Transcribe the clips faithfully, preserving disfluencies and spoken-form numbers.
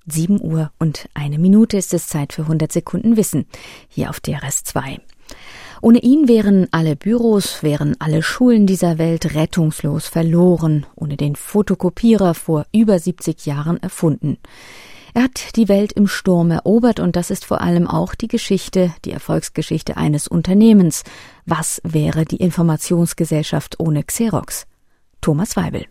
Sieben Uhr und eine Minute ist es Zeit für hundert Sekunden Wissen, hier auf D R S zwei. Ohne ihn wären alle Büros, wären alle Schulen dieser Welt rettungslos verloren, ohne den Fotokopierer vor über siebzig Jahren erfunden. Er hat die Welt im Sturm erobert und das ist vor allem auch die Geschichte, die Erfolgsgeschichte eines Unternehmens. Was wäre die Informationsgesellschaft ohne Xerox? Thomas Weibel.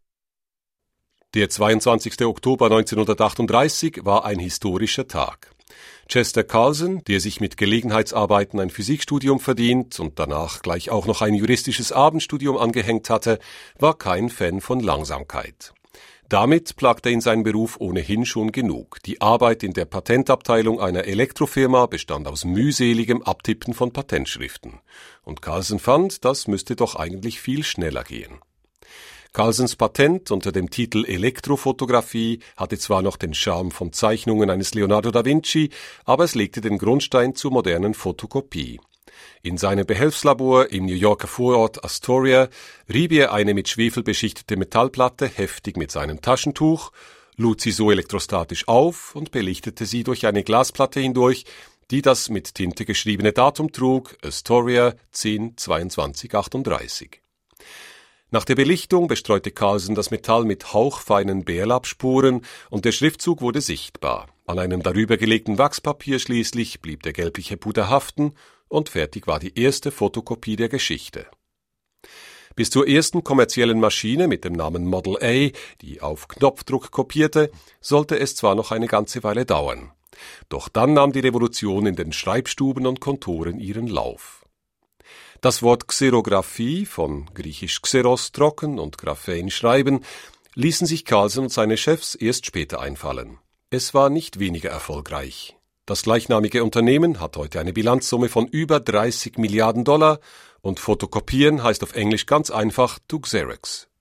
Der zweiundzwanzigster Oktober neunzehnhundertachtunddreißig war ein historischer Tag. Chester Carlson, der sich mit Gelegenheitsarbeiten ein Physikstudium verdient und danach gleich auch noch ein juristisches Abendstudium angehängt hatte, war kein Fan von Langsamkeit. Damit plagte ihn sein Beruf ohnehin schon genug. Die Arbeit in der Patentabteilung einer Elektrofirma bestand aus mühseligem Abtippen von Patentschriften. Und Carlson fand, das müsste doch eigentlich viel schneller gehen. Carlsons Patent unter dem Titel Elektrofotografie hatte zwar noch den Charme von Zeichnungen eines Leonardo da Vinci, aber es legte den Grundstein zur modernen Fotokopie. In seinem Behelfslabor im New Yorker Vorort Astoria rieb er eine mit Schwefel beschichtete Metallplatte heftig mit seinem Taschentuch, lud sie so elektrostatisch auf und belichtete sie durch eine Glasplatte hindurch, die das mit Tinte geschriebene Datum trug, Astoria zehn zweiundzwanzig achtunddreißig. Nach der Belichtung bestreute Carlson das Metall mit hauchfeinen Bärlapspuren und der Schriftzug wurde sichtbar. An einem darüber gelegten Wachspapier schließlich blieb der gelbliche Puder haften und fertig war die erste Fotokopie der Geschichte. Bis zur ersten kommerziellen Maschine mit dem Namen Model A, die auf Knopfdruck kopierte, sollte es zwar noch eine ganze Weile dauern. Doch dann nahm die Revolution in den Schreibstuben und Kontoren ihren Lauf. Das Wort Xerographie, von griechisch Xeros trocken und Graphein schreiben, ließen sich Carlson und seine Chefs erst später einfallen. Es war nicht weniger erfolgreich. Das gleichnamige Unternehmen hat heute eine Bilanzsumme von über dreißig Milliarden Dollar und Fotokopieren heißt auf Englisch ganz einfach to Xerox.